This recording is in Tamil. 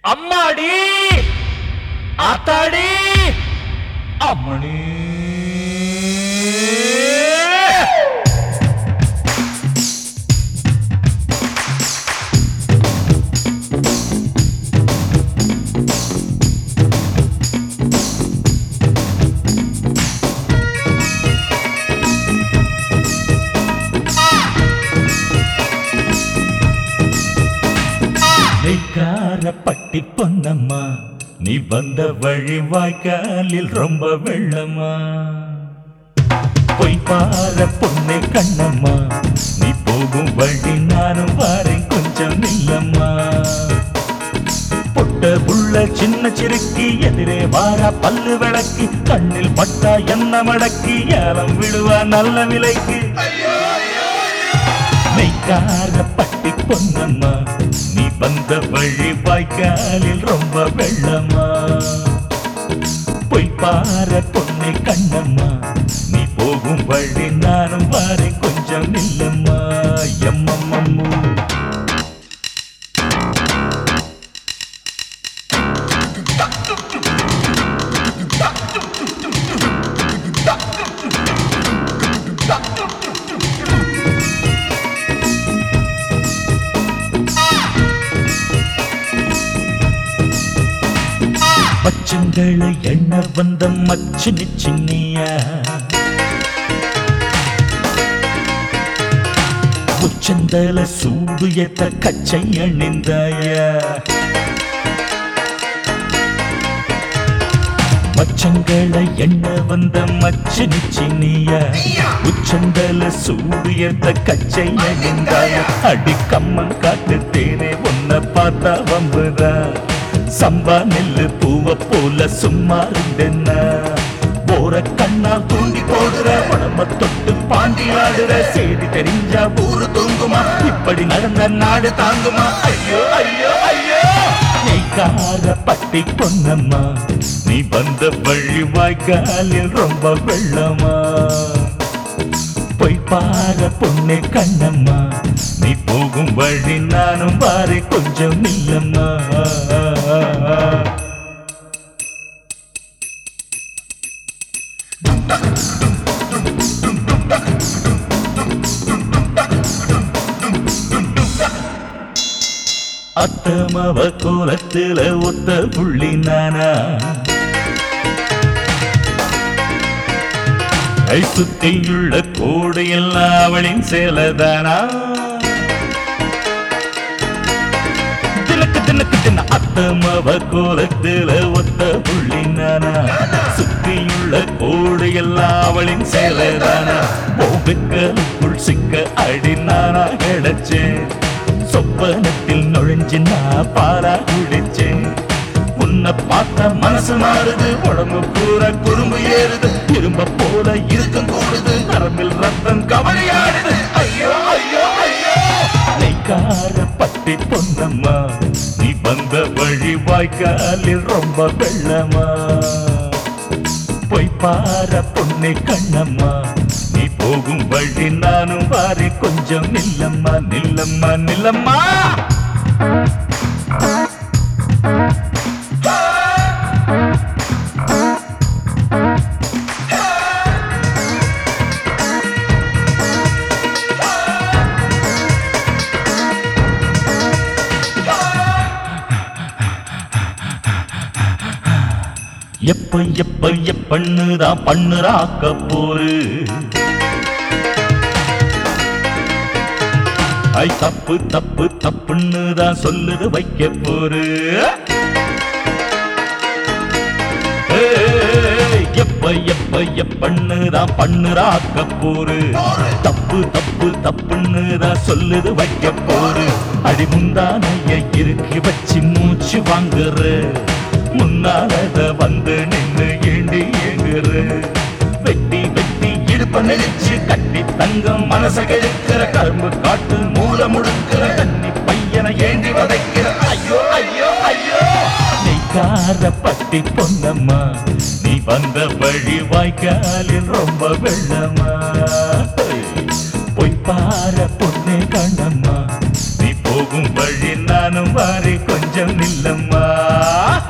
அம்மாடி ஆத்தாடி அம்மணி பட்டி பொன்னம்மா நீ வந்த வழி வாய்க்காலில் ரொம்ப வெள்ளம்மா போய் பார பொண்ணே கண்ணம்மா நீ போகும் வழி நானும் வாரேன் கொஞ்சம் நில்லம்மா பொட்ட புள்ள சின்ன சிறுக்கி எதிரே வாரா பல்லு விளக்கி கண்ணில் பட்டா என்ன மடக்கி ஏலம் விடுவா நல்ல விலைக்கு நெய்க்கார பட்டி பொன்னம்மா நீ வந்த வழி வாய்க்காலில் ரொம்ப வெள்ளம்மா போய் பார பொண்ணை கண்ணம்மா நீ போகும் வழி நானும் வாரே கொஞ்சம் நில்லம்மா எம்மம்மம்மூ பச்சங்களை எண்ண வந்த மச்சு நிச்சின்னியா உச்சந்தல சூடு ஏத்த கச்சை அணிந்தாயா பச்சங்களை எண்ண வந்த மச்சு நிச்சின்னியா உச்சந்தல சூடு ஏத்த கச்சை அணிந்தாயா அடி கம்மன் காட்டு தேனே உன்னை பார்த்தா வம்புதா சம்பா நெல்லு பூவ போல சும்மா இருந்தென்ன போற கண்ணா தூண்டி போடுற உடம்ப தொட்டு பாண்டி ஆடுற செய்தி தெரிஞ்சா ஊரு தூங்குமா இப்படி நடந்த நாடு தாங்குமா ஐயோ ஐயோ ஐயோ நெய்க்கார பட்டி பொன்னம்மா நீ வந்த வழி வாய்க்காலில் ரொம்ப வெள்ளமா போய் பார பொண்ணே கண்ணம்மா நீ போகும் வழி நானும் வாரே கொஞ்சம் நில்லம்மா அத்தமவ கோலத்துல ஒத்த புள்ளி நானா கை சுத்தியுள்ள கோடு எல்லாம் அவளின் சேலதானா தினக்கு தினக்கு தின அத்தமவ கோலத்துல ஒத்த புள்ளி நானா சுத்தியுள்ள கோடு எல்லாம் அவளின் சேலதானா போகுக்குள் சிக்க அடி நானா கிடைச்சேன் சொப்பனத்தில் நுழைஞ்சு நான் பாரா குடிச்சேன் உன்னை பார்த்தா மனசு மாறுது உடம்பு பூரா குறும்பு ஏறுது இரும்ப போல இருக்கும் கூடுது நரம்பில் ரத்தம் கவலையாடுது ஐயோ ஐயோ ஐயோ நெய்க்கார பட்டி பொன்னம்மா நீ வந்த வழி வாய்க்காலில் ரொம்ப வெள்ளமா போய் பார பொண்ணை கண்ணம்மா நீ போகும் வழி நானும் வாரே கொஞ்சம் நில்லம்மா நில்லம்மா நில்லம்மா எப்ப எப்ப எப்பன்னுதான் பண்ணுறாக்க போரு ஐ தப்பு தப்பு தப்புன்னுதான் சொல்லுது வைக்க போரு எப்ப எப்ப எப்பன்னுதான் பண்ணுறாக்க போரு தப்பு தப்பு தப்புன்னுதான் சொல்லுது வைக்க போரு அடி முந்தானைய இறுக்கி வச்சு மூச்சு வாங்குற முன்னாலத வந்து நின்று ஏண்டி ஏங்குற வெட்டி வெட்டி இடுப்ப நெளிச்சு கட்டி தங்கம் மனச கெடுக்கிற கரும்பு காட்டு மூல முடுக்கிற தண்ணி பையனை ஏண்டி வதைக்கிற ஐயோ ஐயோ ஐயோ நெய்க்கார பட்டி பொன்னம்மா நீ வந்த வழி வாய்க்காலில் ரொம்ப வெள்ளமா போய் பார பொண்ணே கண்ணம்மா நீ போகும் வழி நானும் வாரி கொஞ்சம் நில்லம்மா